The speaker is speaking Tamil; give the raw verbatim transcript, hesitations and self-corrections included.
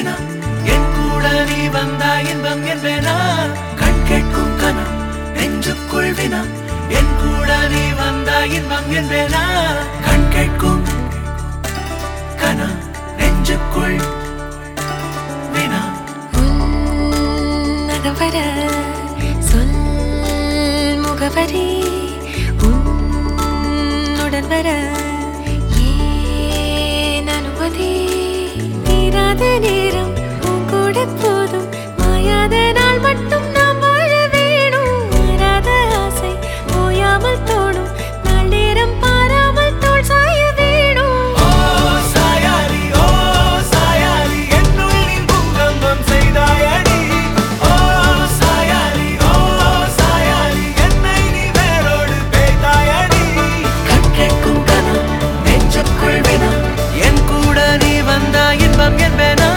வினா என் கூட நீ வந்தா இன்பம் என்பேனா கண் கேட்கும் கனா நெஞ்சுக்குள் வினா என் கூட நீ வந்தா இன்பம் என்பேனா கண் கேட்கும் கனா நெஞ்சுக்குள் வினா உன்னகம் வர சொல் முகவரி உன்னுடன் வர ஏன் அனுமதி தீராத நேரம் உன் கூட போதும் மாயாத நாள் மட்டும் நாம் வாழ வேணும் மாறாத ஆசை ஓயாமல் தோணும் நாள் நேரம் பாராமல் தோள் சாய வேணும் ஓ சாயாரி ஓ சாயாரி என்னுள் நீ பூகம்பம் செய்தாயடி ஓ சாயாரி ஓ சாயாரி என்னை நீ வேரோடு பேய்த்தாயடி கண் கேட்கும் கனா நெஞ்சுக்குள் வினா என் கூட நீ வந்தா இன்பம் என்பேனா